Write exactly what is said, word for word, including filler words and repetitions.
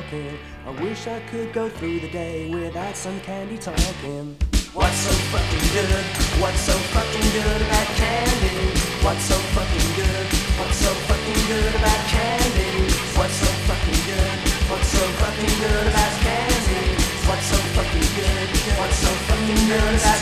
talking. I wish I could go through the day without some candy talking. What's so fucking good? What's so fucking good about candy? What's so fucking good? What's so fucking good about candy? What's so fucking good? What's so fucking good about candy? What's so fucking good? What's so fucking good about